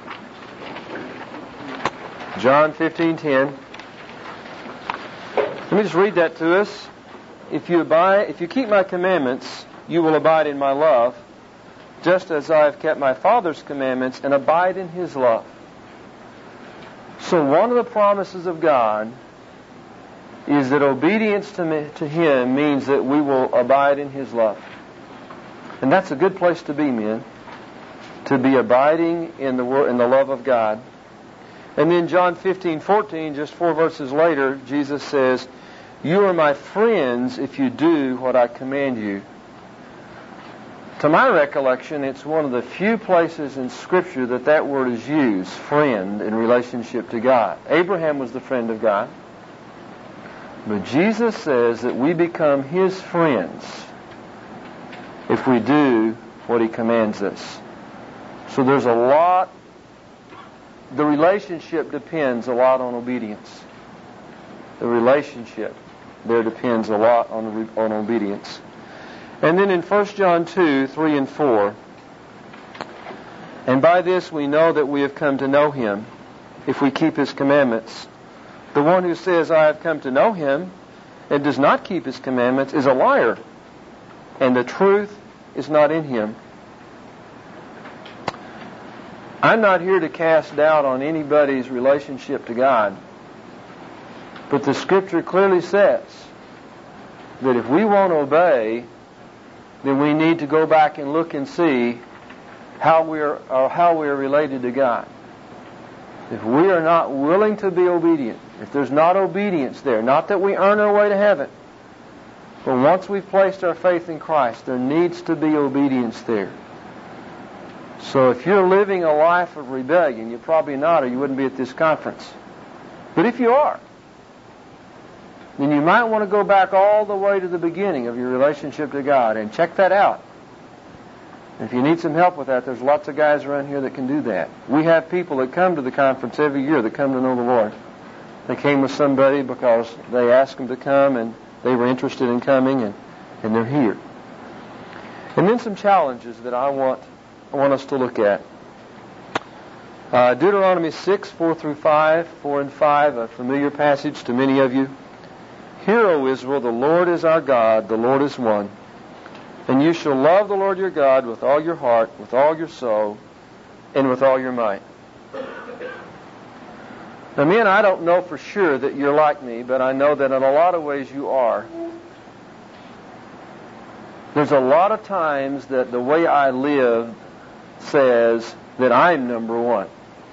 John fifteen ten. Let me just read that to us. If you abide, if you keep my commandments, you will abide in my love, just as I have kept my Father's commandments and abide in his love. So one of the promises of God is that obedience to, me, to him means that we will abide in his love. And that's a good place to be, men, to be abiding in the in the love of God. And then John fifteen fourteen, just four verses later, Jesus says, "You are my friends if you do what I command you." To my recollection, it's one of the few places in Scripture that that word is used, friend, in relationship to God. Abraham was the friend of God. But Jesus says that we become his friends if we do what he commands us. So there's a lot, the relationship depends a lot on obedience. The relationship there depends a lot on, on obedience. And then in First John two, three and four, "And by this we know that we have come to know him, if we keep his commandments. The one who says, 'I have come to know him,' and does not keep his commandments is a liar, and the truth is not in him." I'm not here to cast doubt on anybody's relationship to God, but the Scripture clearly says that if we won't obey, then we need to go back and look and see how we are, or how we are related to God. If we are not willing to be obedient, if there's not obedience there, not that we earn our way to heaven, but once we've placed our faith in Christ, there needs to be obedience there. So if you're living a life of rebellion, you're probably not, or you wouldn't be at this conference. But if you are, then you might want to go back all the way to the beginning of your relationship to God and check that out. If you need some help with that, there's lots of guys around here that can do that. We have people that come to the conference every year that come to know the Lord. They came with somebody because they asked them to come and they were interested in coming, and, and they're here. And then some challenges that I want I want us to look at. Uh, Deuteronomy six, four through five, four and five, a familiar passage to many of you. "Hear, O Israel, the Lord is our God, the Lord is one. And you shall love the Lord your God with all your heart, with all your soul, and with all your might." Now, men, I don't know for sure that you're like me, but I know that in a lot of ways you are. There's a lot of times that the way I live says that I'm number one.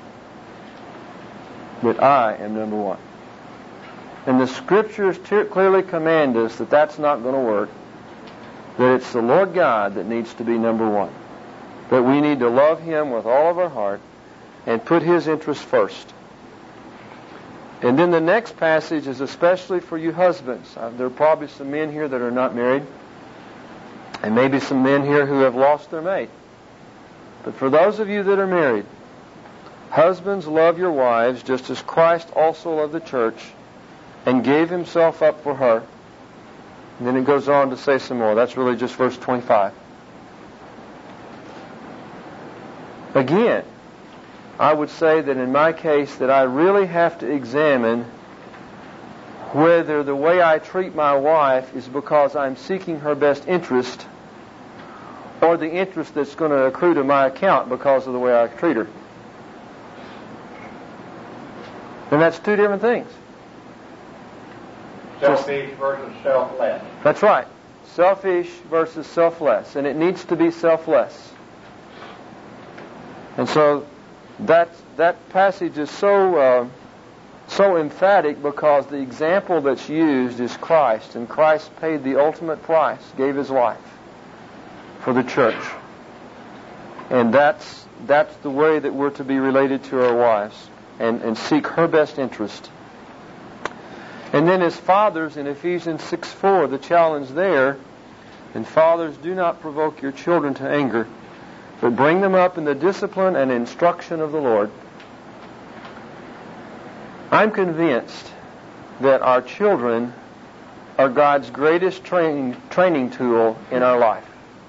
That I am number one. And the Scriptures t- clearly command us that that's not going to work. That it's the Lord God that needs to be number one. That we need to love him with all of our heart and put his interests first. And then the next passage is especially for you husbands. Uh, there are probably some men here that are not married, and maybe some men here who have lost their mate. But for those of you that are married, husbands, love your wives just as Christ also loved the church and gave himself up for her. And then it goes on to say some more. That's really just verse twenty-five. Again, I would say that in my case that I really have to examine whether the way I treat my wife is because I'm seeking her best interest or the interest that's going to accrue to my account because of the way I treat her. And that's two different things. Selfish versus selfless. That's right. Selfish versus selfless. And it needs to be selfless. And so that that passage is so uh, so emphatic because the example that's used is Christ. And Christ paid the ultimate price, gave His life for the church. And that's that's the way that we're to be related to our wives and, and seek her best interest. And then as fathers in Ephesians six four, the challenge there, and fathers, do not provoke your children to anger, but bring them up in the discipline and instruction of the Lord. I'm convinced that our children are God's greatest training, training tool in our life.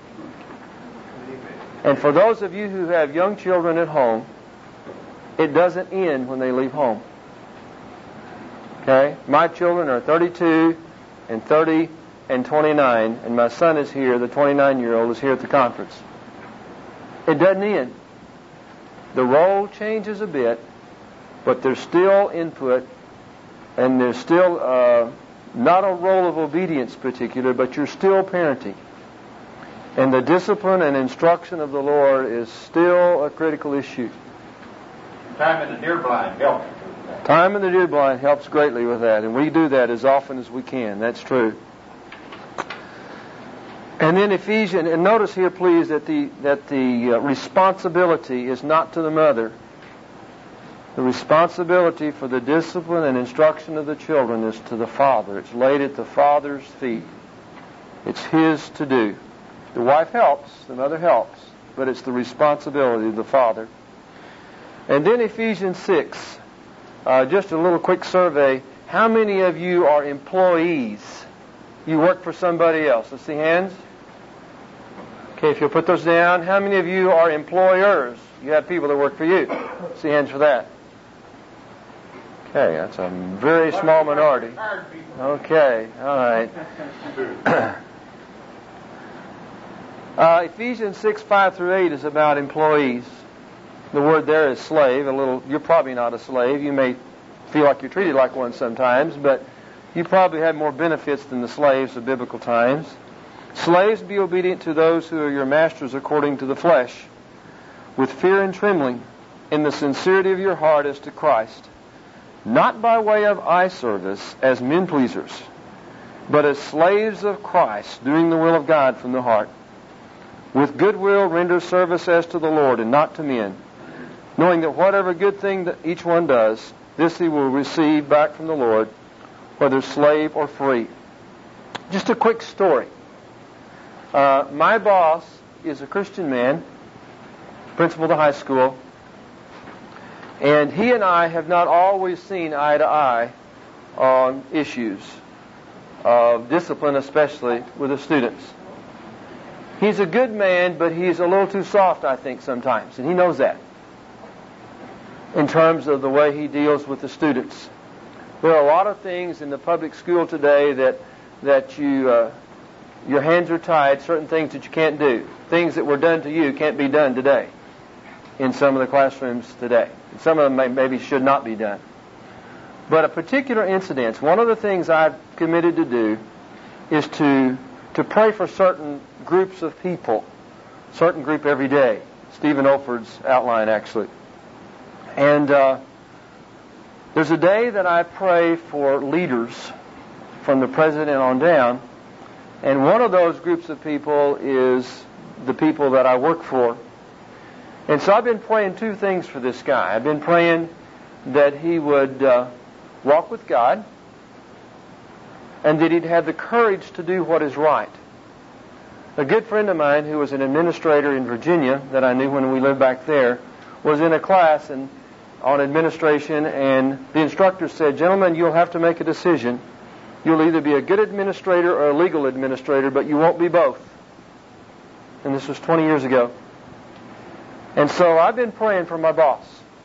And for those of you who have young children at home, it doesn't end when they leave home. Okay? My children are thirty-two and thirty and twenty-nine, and my son is here, the twenty-nine-year-old is here at the conference. It doesn't end. The role changes a bit, but there's still input, and there's still uh, not a role of obedience particular, but you're still parenting. And the discipline and instruction of the Lord is still a critical issue. Time in the deer blind helps. Time in the deer blind helps greatly with that, and we do that as often as we can. That's true. And then Ephesians, and notice here, please, that the that the uh, responsibility is not to the mother. The responsibility for the discipline and instruction of the children is to the father. It's laid at the father's feet. It's his to do. The wife helps, the mother helps, but it's the responsibility of the father. And then Ephesians six, uh, just a little quick survey. How many of you are employees? You work for somebody else. Let's see hands. Okay, if you'll put those down. How many of you are employers? You have people that work for you. Let's see hands for that. Okay, that's a very small minority. Okay, all right. uh, Ephesians six, five through eight is about employees. The word there is slave. A little. You're probably not a slave. You may feel like you're treated like one sometimes, but you probably have more benefits than the slaves of biblical times. Slaves, be obedient to those who are your masters according to the flesh, with fear and trembling, in the sincerity of your heart as to Christ, not by way of eye service as men pleasers, but as slaves of Christ, doing the will of God from the heart. With good will render service as to the Lord and not to men, knowing that whatever good thing that each one does, this he will receive back from the Lord, whether slave or free. Just a quick story. Uh, my boss is a Christian man, principal of the high school, and he and I have not always seen eye to eye on issues of discipline, especially with the students. He's a good man, but he's a little too soft, I think, sometimes, and he knows that in terms of the way he deals with the students. There are a lot of things in the public school today that that you uh, your hands are tied, certain things that you can't do. Things that were done to you can't be done today in some of the classrooms today. Some of them may, maybe should not be done. But a particular incident, one of the things I've committed to do is to to pray for certain groups of people, certain group every day. Stephen Olford's outline, actually. And uh, there's a day that I pray for leaders from the president on down, and one of those groups of people is the people that I work for. And so I've been praying two things for this guy. I've been praying that he would uh, walk with God, and that he'd have the courage to do what is right. A good friend of mine who was an administrator in Virginia that I knew when we lived back there was in a class and on administration, and the instructor said, "Gentlemen, you'll have to make a decision. You'll either be a good administrator or a legal administrator, but you won't be both." And this was twenty years ago. And so I've been praying for my boss.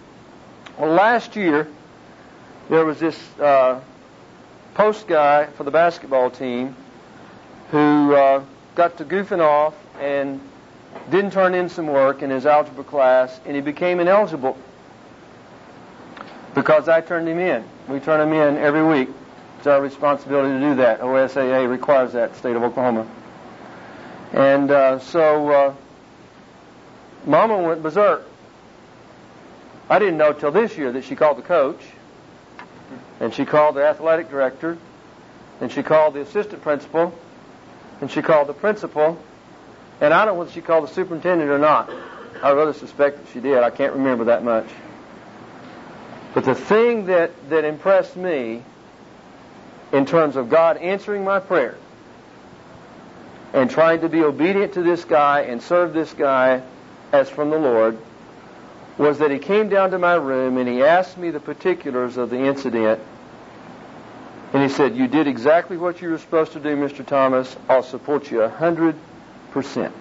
Well, last year, there was this uh, post guy for the basketball team who uh, got to goofing off and didn't turn in some work in his algebra class, and he became ineligible because I turned him in. We turn him in every week. It's our responsibility to do that. O S A A requires that in the state of Oklahoma. And uh, so uh, Mama went berserk. I didn't know till this year that she called the coach, and she called the athletic director, and she called the assistant principal, and she called the principal, and I don't know whether she called the superintendent or not. I rather suspect that she did. I can't remember that much. But the thing that, that impressed me in terms of God answering my prayer and trying to be obedient to this guy and serve this guy as from the Lord was that he came down to my room and he asked me the particulars of the incident. And he said, "You did exactly what you were supposed to do, Mister Thomas. I'll support you a hundred percent."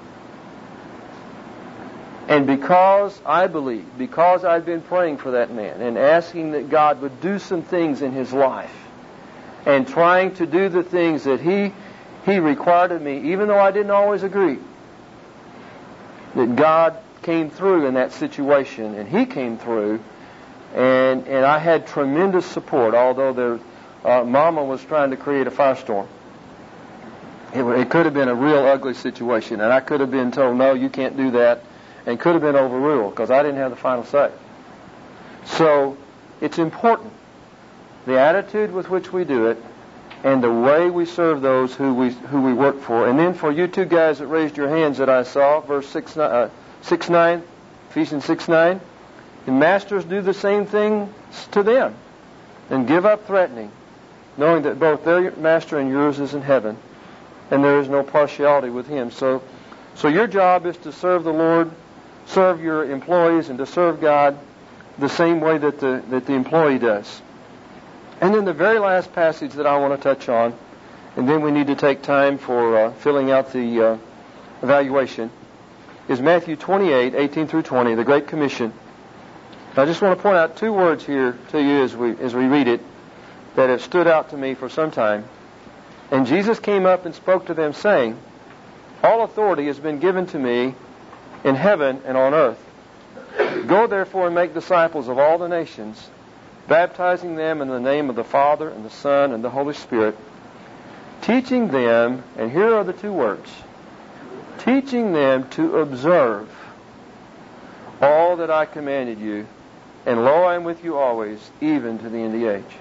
And because I believe, because I've been praying for that man and asking that God would do some things in his life and trying to do the things that he he required of me, even though I didn't always agree, that God came through in that situation, and he came through, and and I had tremendous support, although there, uh, Mama was trying to create a firestorm. It, it could have been a real ugly situation, and I could have been told, "No, you can't do that," and could have been overruled because I didn't have the final say. So it's important, the attitude with which we do it and the way we serve those who we who we work for. And then for you two guys that raised your hands that I saw, verse six, uh, six nine, Ephesians six nine, and masters do the same thing to them and give up threatening, knowing that both their master and yours is in heaven, and there is no partiality with him. So, so your job is to serve the Lord, serve your employees, and to serve God the same way that the that the employee does. And then the very last passage that I want to touch on, and then we need to take time for uh, filling out the uh, evaluation, is Matthew twenty-eight, eighteen through twenty, the Great Commission. I just want to point out two words here to you as we as we read it that have stood out to me for some time. And Jesus came up and spoke to them, saying, "All authority has been given to me in heaven and on earth. Go therefore and make disciples of all the nations, baptizing them in the name of the Father and the Son and the Holy Spirit, teaching them," and here are the two words, "teaching them to observe all that I commanded you, and lo, I am with you always, even to the end of the age."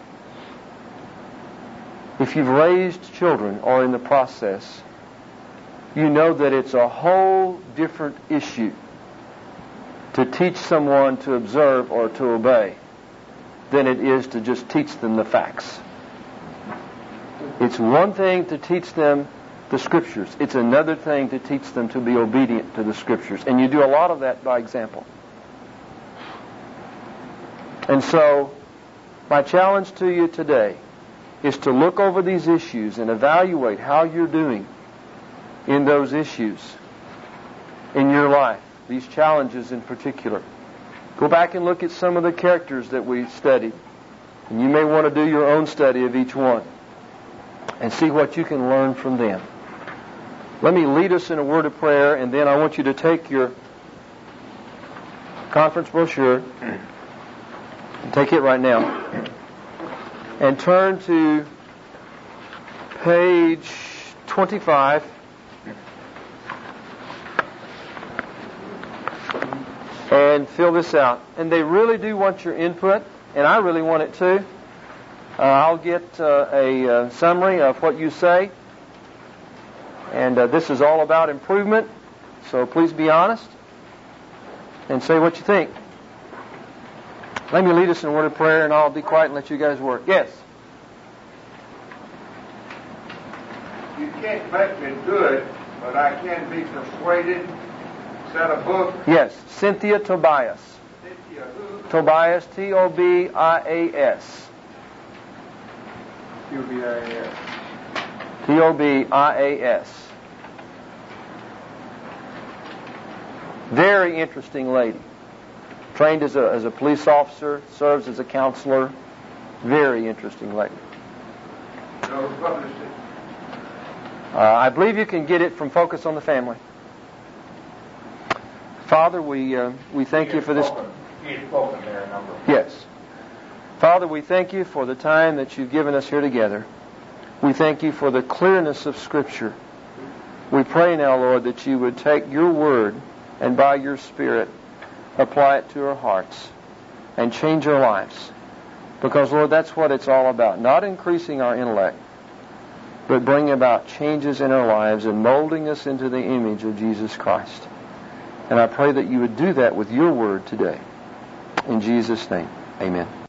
If you've raised children or in the process, you know that it's a whole different issue to teach someone to observe or to obey than it is to just teach them the facts. It's one thing to teach them the Scriptures. It's another thing to teach them to be obedient to the Scriptures. And you do a lot of that by example. And so, my challenge to you today is to look over these issues and evaluate how you're doing in those issues in your life, these challenges in particular. Go back and look at some of the characters that we studied. And you may want to do your own study of each one and see what you can learn from them. Let me lead us in a word of prayer, and then I want you to take your conference brochure, and take it right now, and turn to page twenty-five. And fill this out. And they really do want your input, and I really want it too. Uh, I'll get uh, a uh, summary of what you say. And uh, this is all about improvement, so please be honest and say what you think. Let me lead us in a word of prayer, and I'll be quiet and let you guys work. Yes? You can't make me do it, but I can be persuaded. Is that a book? Yes, Cynthia Tobias. Cynthia who? Tobias, T O B I A S. T O B I A S. T O B I A S. Very interesting lady. trained as a, as a police officer, serves as a counselor. Very interesting lady. No, published it. Uh, I believe you can get it from Focus on the Family. Father, we uh, we thank you for this. He had spoken there a number of Yes. Father, we thank you for the time that you've given us here together. We thank you for the clearness of Scripture. We pray now, Lord, that you would take your word and by your Spirit apply it to our hearts and change our lives. Because, Lord, that's what it's all about. Not increasing our intellect, but bringing about changes in our lives and molding us into the image of Jesus Christ. And I pray that you would do that with your word today. In Jesus' name, amen.